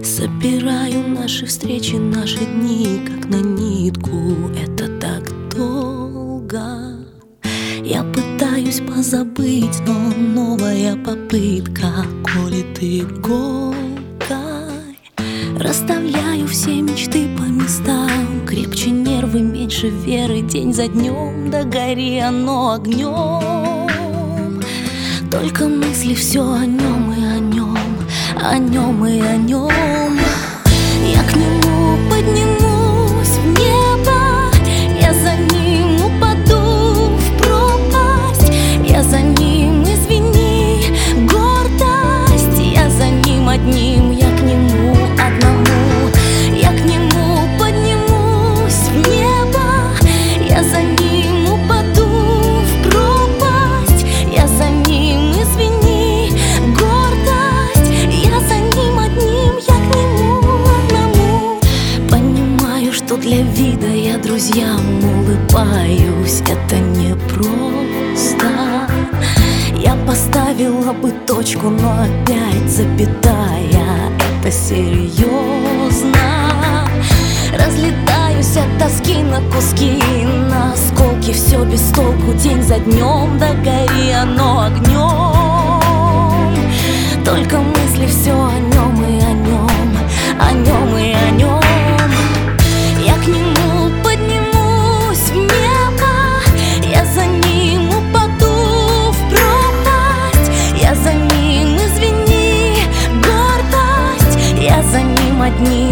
Собираю наши встречи, наши дни, как на нитку. Это так долго. Я пытаюсь позабыть, но новая попытка колет иголкой. Расставляю все мечты по местам. Крепче нервы, меньше веры. День за днем, да гори оно огнем. Только мысли все о нем и о нем, о нем и о нем. Я к нему поднимусь в небо, я за ним упаду в пропасть. Я за ним, извини, гордость. Я за ним одним, я к нему одному. Я к нему поднимусь в небо, я за ним упаду в пропасть. Я за ним, извини, гордость. Я за ним одним, я к нему одному. Понимаю, что для вида я друзьям улыбаюсь. Это непросто. Я поставила бы точку, но опять запятая. Это серьезно. Разлетаюсь от тоски на куски, на осколки. Все без толку, день за днем, да гори оно огнем. Только мысли все о нем и о нем, о нем и о нем. Я к нему поднимусь в небо, я за ним упаду в пропасть. Я за ним, извини, гордость. Я за ним одним.